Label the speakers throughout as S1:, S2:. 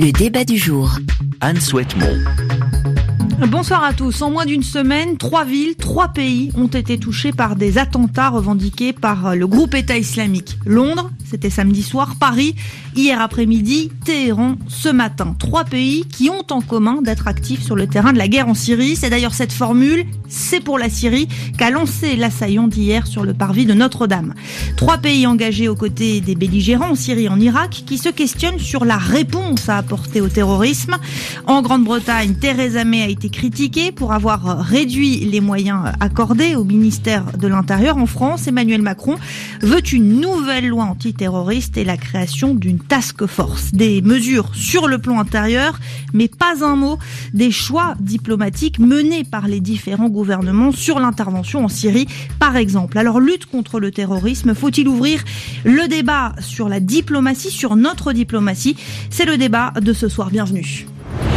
S1: Le débat du jour.
S2: Anne Souhaitemont.
S3: Bonsoir à tous. En moins d'une semaine, 3 villes, 3 pays ont été touchés par des attentats revendiqués par le groupe État islamique. Londres, c'était samedi soir, Paris, hier après-midi, Téhéran, ce matin. 3 pays qui ont en commun d'être actifs sur le terrain de la guerre en Syrie. C'est d'ailleurs cette formule, c'est pour la Syrie, qu'a lancé l'assaillant d'hier sur le parvis de Notre-Dame. 3 pays engagés aux côtés des belligérants en Syrie et en Irak qui se questionnent sur la réponse à apporter au terrorisme. En Grande-Bretagne, Theresa May a été critiquée pour avoir réduit les moyens accordés au ministère de l'Intérieur. En France, Emmanuel Macron veut une nouvelle loi antiterroriste et la création d'une task force. Des mesures sur le plan intérieur, mais pas un mot des choix diplomatiques menés par les différents gouvernements sur l'intervention en Syrie, par exemple. Alors, lutte contre le terrorisme, faut-il ouvrir le débat sur la diplomatie, sur notre diplomatie? C'est le débat de ce soir. Bienvenue.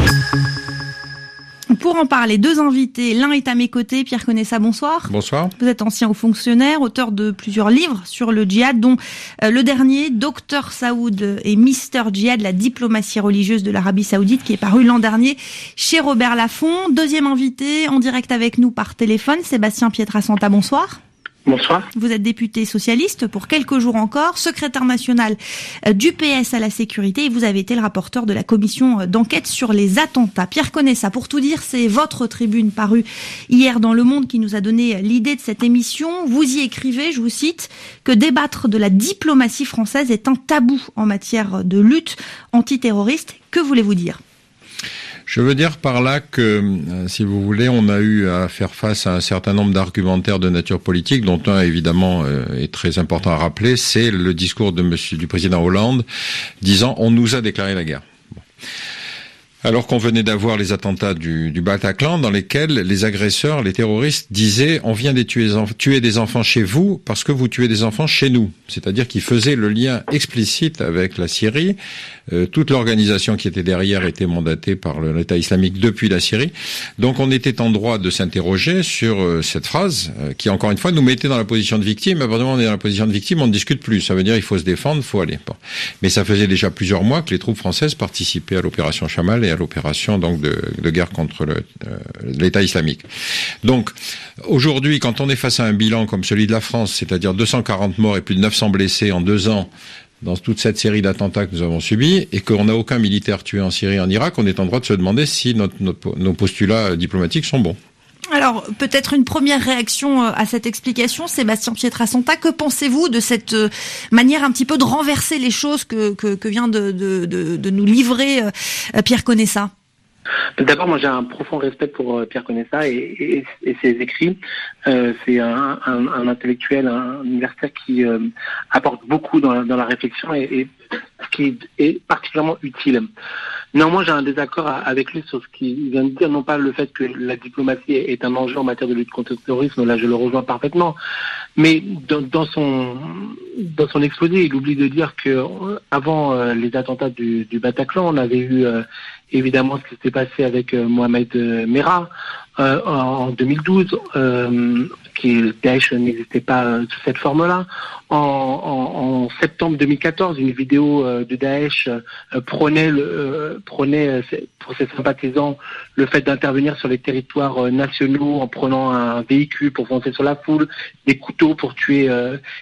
S3: Pour en parler, 2 invités. L'un est à mes côtés, Pierre Conessa, bonsoir.
S4: Bonsoir.
S3: Vous êtes ancien haut fonctionnaire, auteur de plusieurs livres sur le djihad, dont le dernier, Dr Saoud et Mister Djihad, la diplomatie religieuse de l'Arabie Saoudite, qui est paru l'an dernier chez Robert Laffont. Deuxième invité, en direct avec nous par téléphone, Sébastien Pietrasanta, bonsoir.
S5: Bonsoir.
S3: Vous êtes député socialiste pour quelques jours encore, secrétaire national du PS à la sécurité et vous avez été le rapporteur de la commission d'enquête sur les attentats. Pierre Conessa, pour tout dire, c'est votre tribune parue hier dans Le Monde qui nous a donné l'idée de cette émission. Vous y écrivez, je vous cite, que débattre de la diplomatie française est un tabou en matière de lutte antiterroriste. Que voulez-vous dire ?
S4: Je veux dire par là que, si vous voulez, on a eu à faire face à un certain nombre d'argumentaires de nature politique, dont un, évidemment, est très important à rappeler, c'est le discours du président Hollande, disant « on nous a déclaré la guerre ». Alors qu'on venait d'avoir les attentats du Bataclan, dans lesquels les agresseurs, les terroristes, disaient « on vient de tuer des enfants chez vous parce que vous tuez des enfants chez nous ». C'est-à-dire qu'ils faisaient le lien explicite avec la Syrie. Toute l'organisation qui était derrière était mandatée par l'État islamique depuis la Syrie. Donc on était en droit de s'interroger sur cette phrase qui, encore une fois, nous mettait dans la position de victime. À partir du moment où on est dans la position de victime, on ne discute plus. Ça veut dire il faut se défendre, il faut aller. Bon. Mais ça faisait déjà plusieurs mois que les troupes françaises participaient à l'opération Chamal et à l'opération donc de guerre contre l'État islamique. Donc aujourd'hui, quand on est face à un bilan comme celui de la France, c'est-à-dire 240 morts et plus de 900 blessés en 2 ans, dans toute cette série d'attentats que nous avons subis, et qu'on n'a aucun militaire tué en Syrie et en Irak, on est en droit de se demander si nos postulats diplomatiques sont bons.
S3: Alors, peut-être une première réaction à cette explication, Sébastien Pietrasanta, que pensez-vous de cette manière un petit peu de renverser les choses que vient de nous livrer Pierre Conessa ?
S5: D'abord, moi j'ai un profond respect pour Pierre Conessa et ses écrits. C'est un intellectuel, un universitaire qui apporte beaucoup dans la réflexion et qui est particulièrement utile. Néanmoins, j'ai un désaccord avec lui sur ce qu'il vient de dire, non pas le fait que la diplomatie est un enjeu en matière de lutte contre le terrorisme, là je le rejoins parfaitement, mais dans son exposé, il oublie de dire que avant les attentats du Bataclan, on avait eu évidemment ce qui s'était passé avec Mohamed Merah en 2012, Daesh n'existait pas sous cette forme-là. En septembre 2014, une vidéo de Daesh prônait pour ses sympathisants le fait d'intervenir sur les territoires nationaux en prenant un véhicule pour foncer sur la foule, des couteaux pour tuer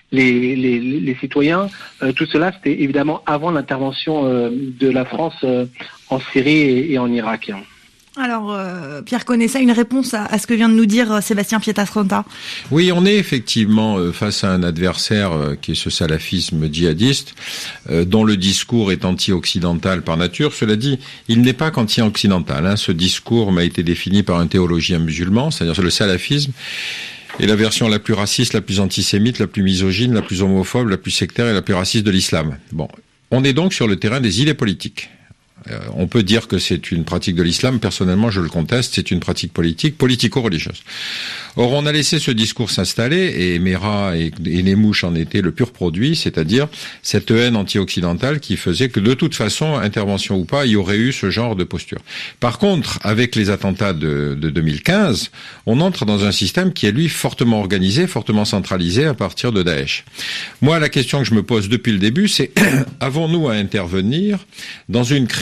S5: les citoyens. Tout cela, c'était évidemment avant l'intervention de la France en Syrie et en Irak.
S3: Alors, Pierre Conessa, une réponse à ce que vient de nous dire Sébastien Pietrasanta.
S4: Oui, on est effectivement face à un adversaire qui est ce salafisme djihadiste, dont le discours est anti-occidental par nature. Cela dit, il n'est pas qu'anti-occidental. Ce discours m'a été défini par un théologien musulman, c'est-à-dire le salafisme est la version la plus raciste, la plus antisémite, la plus misogyne, la plus homophobe, la plus sectaire et la plus raciste de l'islam. Bon, on est donc sur le terrain des idées politiques. On peut dire que c'est une pratique de l'islam. Personnellement, je le conteste. C'est une pratique politique, politico-religieuse. Or, on a laissé ce discours s'installer et Merah et les mouches en étaient le pur produit, c'est-à-dire cette haine anti-occidentale qui faisait que de toute façon, intervention ou pas, il y aurait eu ce genre de posture. Par contre, avec les attentats de 2015, on entre dans un système qui est, lui, fortement organisé, fortement centralisé à partir de Daesh. Moi, la question que je me pose depuis le début, c'est avons-nous à intervenir dans une crise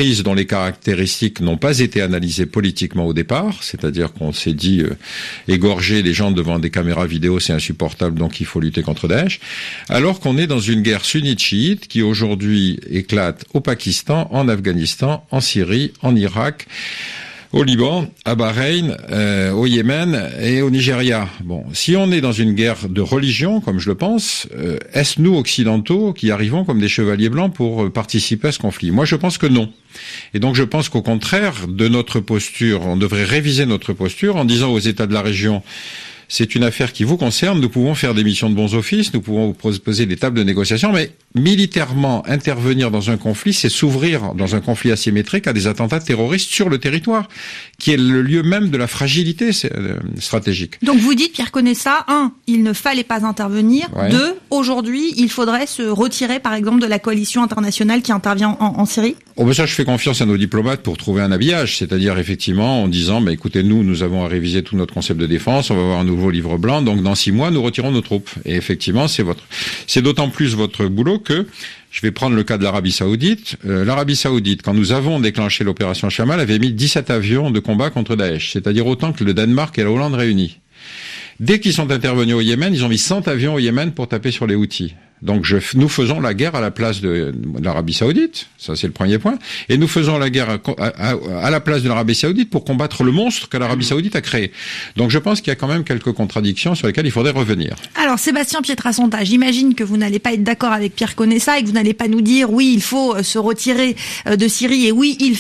S4: crise dont les caractéristiques n'ont pas été analysées politiquement au départ, c'est-à-dire qu'on s'est dit égorger les gens devant des caméras vidéo, c'est insupportable, donc il faut lutter contre Daesh, alors qu'on est dans une guerre sunnite-chiite qui aujourd'hui éclate au Pakistan, en Afghanistan, en Syrie, en Irak, au Liban, à Bahreïn, au Yémen et au Nigeria. Bon, si on est dans une guerre de religion, comme je le pense, est-ce nous, occidentaux, qui arrivons comme des chevaliers blancs pour participer à ce conflit? Moi, je pense que non. Et donc, je pense qu'au contraire de notre posture, on devrait réviser notre posture en disant aux États de la région: c'est une affaire qui vous concerne, nous pouvons faire des missions de bons offices, nous pouvons vous proposer des tables de négociation, mais militairement intervenir dans un conflit, c'est s'ouvrir dans un conflit asymétrique à des attentats terroristes sur le territoire, qui est le lieu même de la fragilité stratégique.
S3: Donc vous dites, Pierre Conessa, 1, il ne fallait pas intervenir,
S4: ouais.
S3: 2, aujourd'hui, il faudrait se retirer, par exemple, de la coalition internationale qui intervient en Syrie?
S4: Oh ben ça, je fais confiance à nos diplomates pour trouver un habillage, c'est-à-dire effectivement en disant, bah, écoutez, nous avons à réviser tout notre concept de défense, on va avoir un nouveau livre blanc, donc dans 6 mois, nous retirons nos troupes. Et effectivement, c'est d'autant plus votre boulot que, je vais prendre le cas de l'Arabie Saoudite. L'Arabie Saoudite, quand nous avons déclenché l'opération Chamal, avait mis 17 avions de combat contre Daesh, c'est-à-dire autant que le Danemark et la Hollande réunis. Dès qu'ils sont intervenus au Yémen, ils ont mis 100 avions au Yémen pour taper sur les Houthis. Donc nous faisons la guerre à la place de l'Arabie Saoudite, ça c'est le premier point, et nous faisons la guerre à la place de l'Arabie Saoudite pour combattre le monstre que l'Arabie Saoudite a créé. Donc je pense qu'il y a quand même quelques contradictions sur lesquelles il faudrait revenir. Alors
S3: Sébastien Pietrasanta, j'imagine que vous n'allez pas être d'accord avec Pierre Conessa et que vous n'allez pas nous dire oui, il faut se retirer de Syrie et oui, il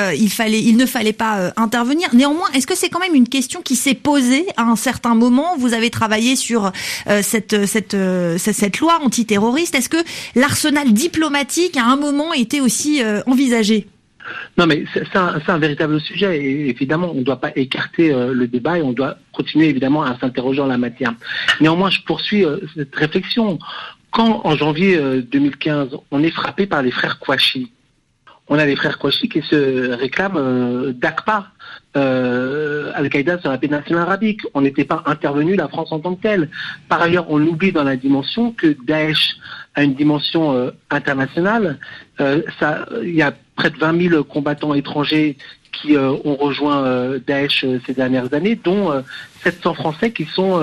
S3: ne fallait pas intervenir. Néanmoins, est-ce que c'est quand même une question qui s'est posée à un certain moment? Vous avez travaillé sur cette loi antiterroriste. Est-ce que l'arsenal diplomatique à un moment était aussi envisagé?
S5: Non, mais c'est un véritable sujet. Et évidemment, on ne doit pas écarter le débat et on doit continuer évidemment à s'interroger en la matière. Néanmoins, je poursuis cette réflexion. Quand, en janvier 2015, on est frappé par les frères Kouachi, on a les frères Kouachi qui se réclament d'AQPA, Al-Qaïda sur la péninsule arabique. On n'était pas intervenu, la France en tant que telle. Par ailleurs, on oublie dans la dimension que Daesh a une dimension internationale. Il y a près de 20 000 combattants étrangers qui ont rejoint Daesh ces dernières années, dont 700 Français qui sont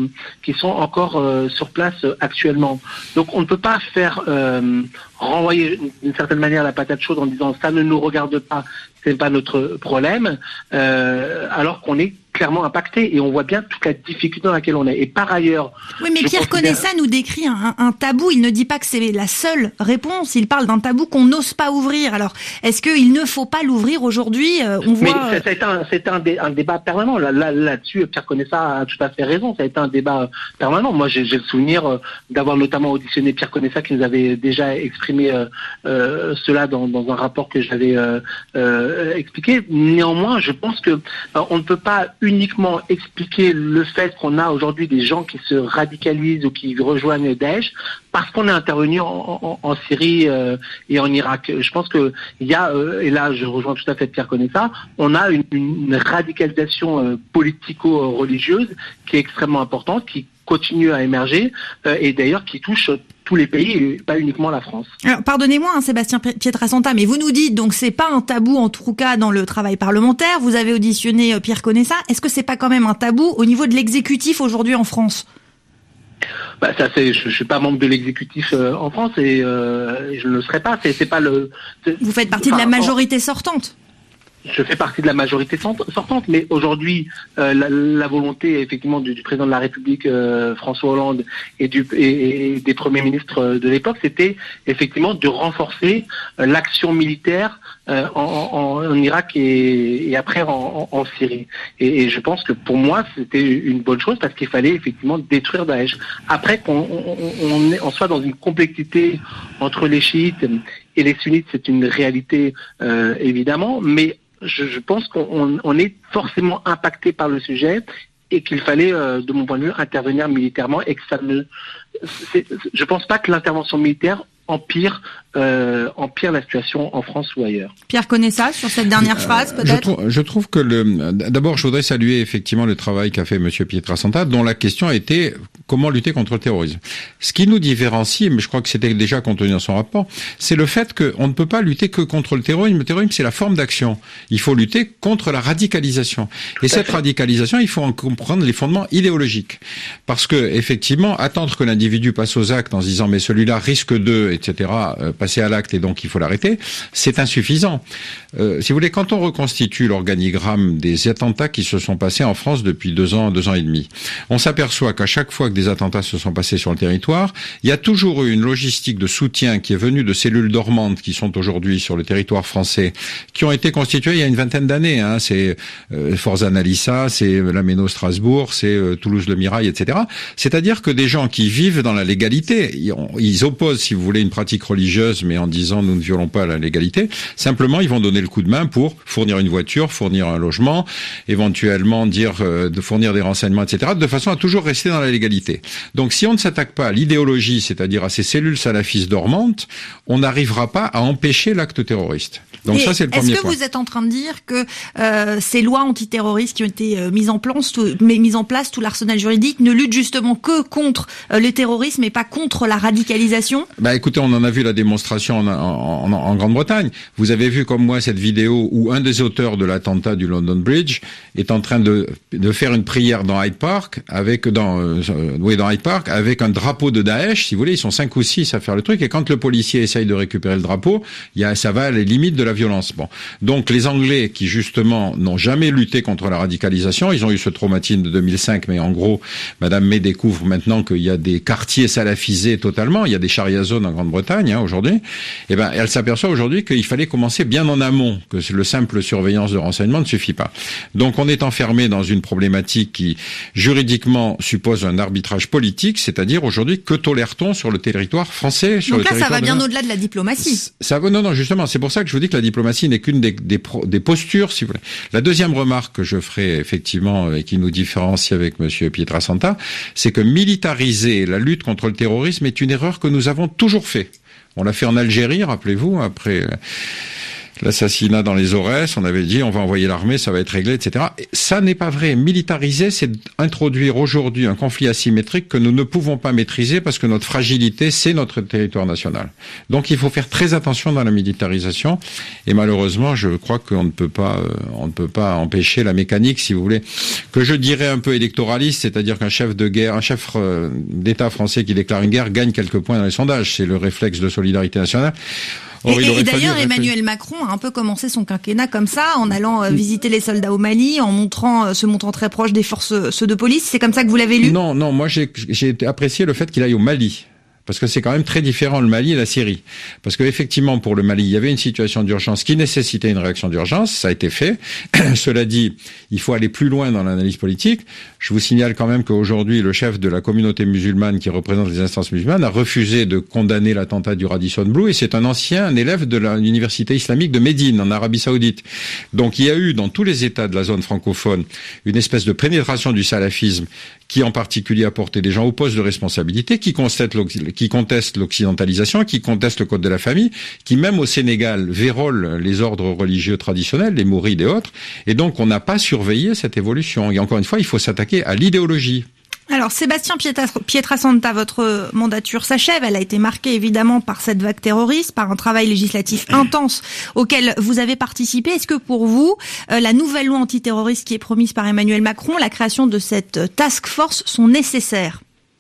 S5: encore sur place actuellement. Donc on ne peut pas faire renvoyer d'une certaine manière la patate chaude en disant ça ne nous regarde pas, c'est pas notre problème, alors qu'on est clairement impacté et on voit bien toute la difficulté dans laquelle on est. Et par ailleurs...
S3: Oui, mais Pierre Conessa nous décrit un tabou. Il ne dit pas que c'est la seule réponse. Il parle d'un tabou qu'on n'ose pas ouvrir. Alors, est-ce qu'il ne faut pas l'ouvrir aujourd'hui?
S5: Mais ça a été un débat permanent. Là-dessus, Pierre Conessa a tout à fait raison. Ça a été un débat permanent. Moi, j'ai le souvenir d'avoir notamment auditionné Pierre Conessa qui nous avait déjà exprimé cela dans un rapport que j'avais expliqué. Néanmoins, je pense que on ne peut pas uniquement expliquer le fait qu'on a aujourd'hui des gens qui se radicalisent ou qui rejoignent Daesh parce qu'on est intervenu en Syrie et en Irak. Je pense que il y a, et là je rejoins tout à fait Pierre Conessa, on a une radicalisation politico-religieuse qui est extrêmement importante, qui continue à émerger et d'ailleurs qui touche tous les pays et pas uniquement la France.
S3: Alors, pardonnez-moi, Sébastien Pietrasanta, mais vous nous dites donc c'est pas un tabou en tout cas dans le travail parlementaire. Vous avez auditionné Pierre Conessa. Est-ce que c'est pas quand même un tabou au niveau de l'exécutif aujourd'hui en France?
S5: Je suis pas membre de l'exécutif en France et je ne le serai pas. C'est pas le.
S3: Vous faites partie de la majorité sortante.
S5: Je fais partie de la majorité sortante, mais aujourd'hui, la volonté effectivement du président de la République François Hollande et des premiers ministres de l'époque, c'était effectivement de renforcer l'action militaire en Irak et après en Syrie. Et je pense que pour moi, c'était une bonne chose parce qu'il fallait effectivement détruire Daesh. Après qu'on soit dans une complexité entre les chiites et les sunnites, c'est une réalité évidemment, mais je pense qu'on est forcément impacté par le sujet et qu'il fallait, de mon point de vue, intervenir militairement et que je pense pas que l'intervention militaire empire la situation en France ou ailleurs.
S3: Pierre Conessa, sur cette dernière phrase, peut-être.
S4: Je trouve que d'abord, je voudrais saluer effectivement le travail qu'a fait Monsieur Pietrasanta, dont la question a été comment lutter contre le terrorisme. Ce qui nous différencie, mais je crois que c'était déjà contenu dans son rapport, c'est le fait qu'on ne peut pas lutter que contre le terrorisme. Le terrorisme, c'est la forme d'action. Il faut lutter contre la radicalisation. Et cette radicalisation, il faut en comprendre les fondements idéologiques. Parce que, effectivement, attendre que l'individu passe aux actes en se disant mais celui-là risque de, etc., passer à l'acte et donc il faut l'arrêter, c'est insuffisant. Si vous voulez, quand on reconstitue l'organigramme des attentats qui se sont passés en France depuis 2 ans et demi, on s'aperçoit qu'à chaque fois que des attentats se sont passés sur le territoire, il y a toujours eu une logistique de soutien qui est venue de cellules dormantes qui sont aujourd'hui sur le territoire français, qui ont été constituées il y a une 20aine d'années. C'est Forza Nalissa, c'est la Méno Strasbourg, c'est Toulouse Le Mirail, etc. C'est-à-dire que des gens qui vivent dans la légalité, ils opposent, si vous voulez, une pratique religieuse, mais en disant nous ne violons pas la légalité, simplement ils vont donner le coup de main pour fournir une voiture, fournir un logement, éventuellement de fournir des renseignements, etc., de façon à toujours rester dans la légalité. Donc si on ne s'attaque pas à l'idéologie, c'est-à-dire à ces cellules salafistes dormantes, on n'arrivera pas à empêcher l'acte terroriste. Donc ça, c'est le premier point.
S3: Est-ce que vous êtes en train de dire que ces lois antiterroristes qui ont été mises en place, tout l'arsenal juridique, ne luttent justement que contre le terrorisme et pas contre la radicalisation ?
S4: Écoutez, on en a vu la démonstration en Grande-Bretagne. Vous avez vu comme moi cette vidéo où un des auteurs de l'attentat du London Bridge est en train de faire une prière dans Hyde Park avec un drapeau de Daesh. Si vous voulez, ils sont 5 ou 6 à faire le truc. Et quand le policier essaye de récupérer le drapeau, ça va à les limites de la violence. Bon. Donc les Anglais qui justement n'ont jamais lutté contre la radicalisation, ils ont eu ce traumatisme de 2005, mais en gros, Madame May découvre maintenant qu'il y a des quartiers salafisés totalement. Il y a des charia zones en Grande-Bretagne aujourd'hui. Elle s'aperçoit aujourd'hui qu'il fallait commencer bien en amont, que le simple surveillance de renseignement ne suffit pas. Donc on est enfermé dans une problématique qui juridiquement suppose un arbitrage politique, c'est-à-dire aujourd'hui que tolère-t-on sur le territoire français, sur
S3: donc
S4: le territoire.
S3: Donc là, ça va bien au-delà de la diplomatie.
S4: Non, justement, c'est pour ça que je vous dis que la diplomatie n'est qu'une des postures, si vous voulez. La deuxième remarque que je ferai effectivement et qui nous différencie avec Monsieur Pietrasanta, c'est que militariser la lutte contre le terrorisme est une erreur que nous avons toujours fait. On l'a fait en Algérie, rappelez-vous, après l'assassinat dans les Aurès, on avait dit on va envoyer l'armée, ça va être réglé, etc. Et ça n'est pas vrai. Militariser, c'est introduire aujourd'hui un conflit asymétrique que nous ne pouvons pas maîtriser parce que notre fragilité, c'est notre territoire national. Donc il faut faire très attention dans la militarisation et malheureusement, je crois qu'on ne peut pas empêcher la mécanique, si vous voulez, que je dirais un peu électoraliste, c'est-à-dire qu'un chef de guerre, un chef d'État français qui déclare une guerre gagne quelques points dans les sondages. C'est le réflexe de solidarité nationale.
S3: Et d'ailleurs, Emmanuel Macron a un peu commencé son quinquennat comme ça, en allant visiter les soldats au Mali, se montrant très proche des forces de police. C'est comme ça que vous l'avez lu ?
S4: Non, moi j'ai apprécié le fait qu'il aille au Mali. Parce que c'est quand même très différent le Mali et la Syrie. Parce que effectivement, pour le Mali, il y avait une situation d'urgence qui nécessitait une réaction d'urgence. Ça a été fait. Cela dit, il faut aller plus loin dans l'analyse politique. Je vous signale quand même qu'aujourd'hui, le chef de la communauté musulmane qui représente les instances musulmanes a refusé de condamner l'attentat du Radisson Blu et c'est un élève de l'université islamique de Médine, en Arabie Saoudite. Donc il y a eu dans tous les États de la zone francophone une espèce de pénétration du salafisme qui en particulier a porté des gens au poste de responsabilité, qui contestent l'occidentalisation, qui contestent le code de la famille, qui même au Sénégal vérolent les ordres religieux traditionnels, les mourides et autres. Et donc on n'a pas surveillé cette évolution. Et encore une fois, il faut s'attaquer à l'idéologie.
S3: Alors Sébastien Pietrasanta, votre mandature s'achève. Elle a été marquée évidemment par cette vague terroriste, par un travail législatif intense auquel vous avez participé. Est-ce que pour vous, la nouvelle loi antiterroriste qui est promise par Emmanuel Macron, la création de cette task force sont nécessaires ?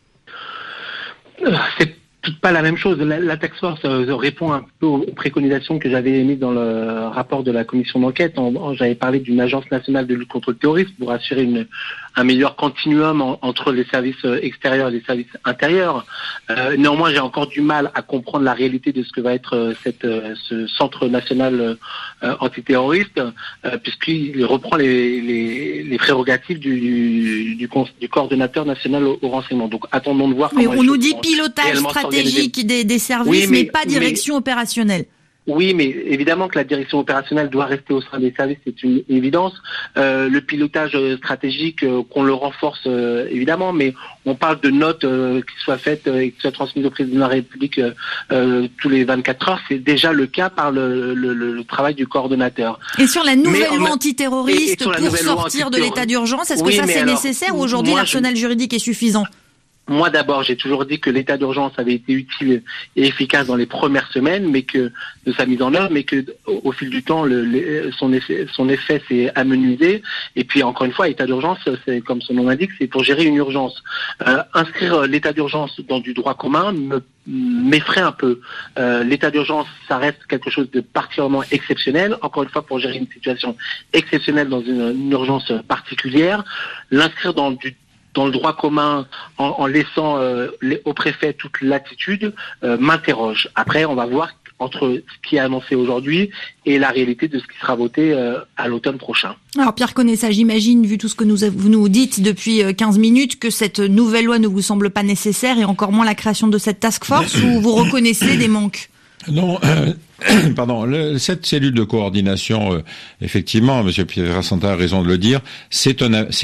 S5: C'est pas la même chose. La task force répond un peu aux préconisations que j'avais émises dans le rapport de la commission d'enquête. J'avais parlé d'une agence nationale de lutte contre le terrorisme pour assurer un meilleur continuum entre les services extérieurs et les services intérieurs. Néanmoins, j'ai encore du mal à comprendre la réalité de ce que va être ce centre national antiterroriste, puisqu'il reprend les prérogatives du coordonnateur national au renseignement. Donc, attendons de voir.
S3: Mais on nous dit pilotage stratégique des services, mais pas direction opérationnelle.
S5: Oui, mais évidemment que la direction opérationnelle doit rester au sein des services, c'est une évidence. Le pilotage stratégique, qu'on le renforce évidemment, mais on parle de notes qui soient faites et qui soient transmises au président de la République tous les 24 heures. C'est déjà le cas par le travail du coordonnateur.
S3: Et sur la nouvelle loi antiterroriste pour sortir de l'état d'urgence, est-ce que ça c'est nécessaire ou aujourd'hui l'arsenal juridique est suffisant ?
S5: Moi, d'abord, j'ai toujours dit que l'état d'urgence avait été utile et efficace dans les premières semaines, mais que de sa mise en œuvre, mais que au fil du temps, son effet s'est amenuisé. Et puis, encore une fois, l'état d'urgence, c'est comme son nom l'indique, c'est pour gérer une urgence. Inscrire l'état d'urgence dans du droit commun m'effraie un peu. L'état d'urgence, ça reste quelque chose de particulièrement exceptionnel. Encore une fois, pour gérer une situation exceptionnelle dans une urgence particulière, l'inscrire dans le droit commun, en laissant au préfet toute latitude, m'interroge. Après, on va voir entre ce qui est annoncé aujourd'hui et la réalité de ce qui sera voté à l'automne prochain.
S3: Alors Pierre Conessa, j'imagine, vu tout ce que vous nous dites depuis 15 minutes, que cette nouvelle loi ne vous semble pas nécessaire et encore moins la création de cette task force où vous reconnaissez des manques.
S4: Non, cette cellule de coordination, effectivement, M. Pietrasanta a raison de le dire, c'est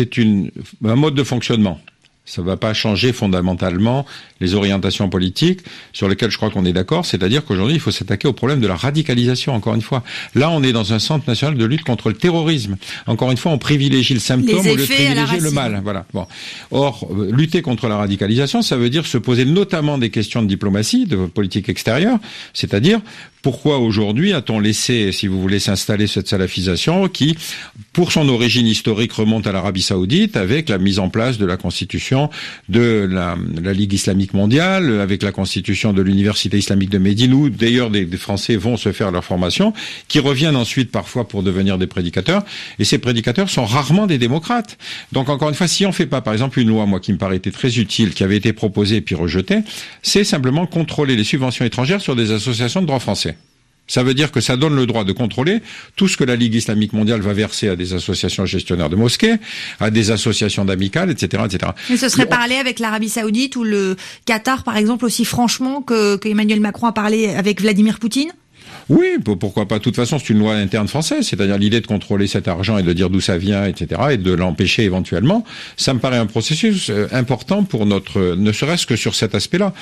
S4: un mode de fonctionnement. Ça ne va pas changer fondamentalement les orientations politiques sur lesquelles je crois qu'on est d'accord, c'est-à-dire qu'aujourd'hui, il faut s'attaquer au problème de la radicalisation, encore une fois. Là, on est dans un centre national de lutte contre le terrorisme. Encore une fois, on privilégie le symptôme au lieu de privilégier le mal. Voilà. Bon. Or, lutter contre la radicalisation, ça veut dire se poser notamment des questions de diplomatie, de politique extérieure, c'est-à-dire pourquoi aujourd'hui a-t-on laissé, si vous voulez, s'installer cette salafisation qui, pour son origine historique, remonte à l'Arabie Saoudite avec la mise en place de la constitution de la Ligue islamique mondiale, avec la constitution de l'Université islamique de Médine, où d'ailleurs des Français vont se faire leur formation, qui reviennent ensuite parfois pour devenir des prédicateurs, et ces prédicateurs sont rarement des démocrates. Donc encore une fois, si on fait pas, par exemple, une loi, moi, qui me paraissait très utile, qui avait été proposée et puis rejetée, c'est simplement contrôler les subventions étrangères sur des associations de droit français. Ça veut dire que ça donne le droit de contrôler tout ce que la Ligue islamique mondiale va verser à des associations gestionnaires de mosquées, à des associations d'amicales, etc., etc.
S3: Mais ce serait parler avec l'Arabie Saoudite ou le Qatar, par exemple, aussi franchement que Emmanuel Macron a parlé avec Vladimir Poutine ?
S4: Oui, pourquoi pas. De toute façon, c'est une loi interne française, c'est-à-dire l'idée de contrôler cet argent et de dire d'où ça vient, etc., et de l'empêcher éventuellement. Ça me paraît un processus important pour ne serait-ce que sur cet aspect-là.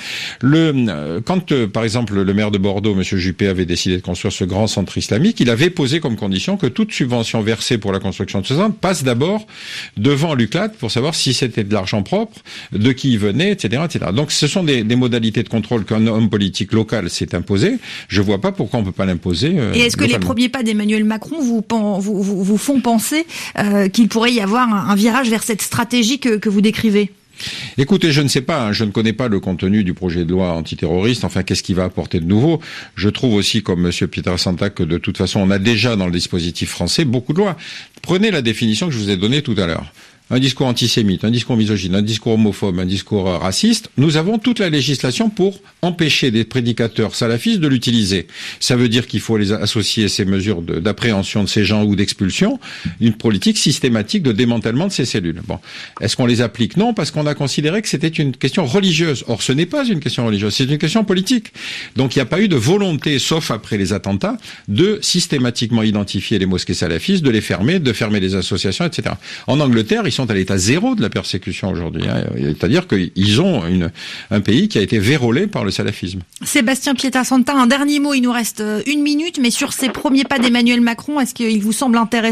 S4: Quand, par exemple, le maire de Bordeaux, M. Juppé, avait décidé de construire ce grand centre islamique, il avait posé comme condition que toute subvention versée pour la construction de ce centre passe d'abord devant l'UCLAT pour savoir si c'était de l'argent propre, de qui il venait, etc., etc. Donc, ce sont des modalités de contrôle qu'un homme politique local s'est imposé. Je vois pas pourquoi on peut pas l'imposer.
S3: Et est-ce que les premiers pas d'Emmanuel Macron vous font penser qu'il pourrait y avoir un virage vers cette stratégie que vous décrivez ?
S4: Écoutez, je ne sais pas, je ne connais pas le contenu du projet de loi antiterroriste, enfin qu'est-ce qu'il va apporter de nouveau. Je trouve aussi, comme M. Pietrasanta, que de toute façon on a déjà dans le dispositif français beaucoup de lois. Prenez la définition que je vous ai donnée tout à l'heure. Un discours antisémite, un discours misogyne, un discours homophobe, un discours raciste, nous avons toute la législation pour empêcher des prédicateurs salafistes de l'utiliser. Ça veut dire qu'il faut les associer ces mesures d'appréhension de ces gens ou d'expulsion, une politique systématique de démantèlement de ces cellules. Bon. Est-ce qu'on les applique ? Non, parce qu'on a considéré que c'était une question religieuse. Or, ce n'est pas une question religieuse, c'est une question politique. Donc, il n'y a pas eu de volonté, sauf après les attentats, de systématiquement identifier les mosquées salafistes, de les fermer, de fermer les associations, etc. En Angleterre, ils sont à l'état zéro de la persécution aujourd'hui. C'est-à-dire qu'ils ont un pays qui a été vérolé par le salafisme.
S3: Sébastien Pietrasanta, un dernier mot, il nous reste 1 minute, mais sur ces premiers pas d'Emmanuel Macron, est-ce qu'il vous semble intéressant ?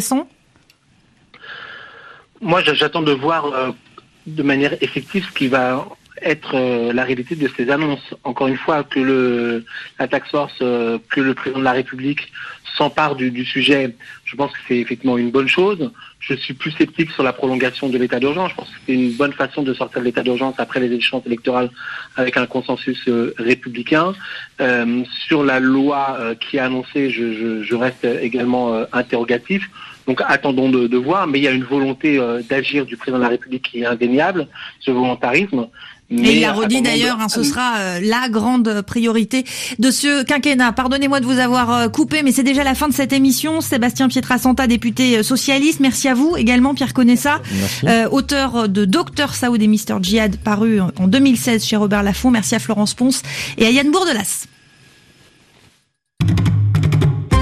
S5: Moi, j'attends de voir de manière effective ce qui va être la réalité de ces annonces. Encore une fois, que la task force, que le président de la République s'empare du sujet, je pense que c'est effectivement une bonne chose. Je suis plus sceptique sur la prolongation de l'état d'urgence. Je pense que c'est une bonne façon de sortir de l'état d'urgence après les échéances électorales avec un consensus républicain. Sur la loi qui est annoncée, je reste également interrogatif. Donc attendons de voir, mais il y a une volonté d'agir du président de la République qui est indéniable, ce volontarisme.
S3: Et il a redit d'ailleurs, ce sera la grande priorité de ce quinquennat. Pardonnez-moi de vous avoir coupé, mais c'est déjà la fin de cette émission. Sébastien Pietrasanta, député socialiste. Merci à vous également, Pierre Conessa, auteur de Dr Saoud et Mr Djihad, paru en 2016 chez Robert Laffont. Merci à Florence Ponce et à Yann Bourdelas.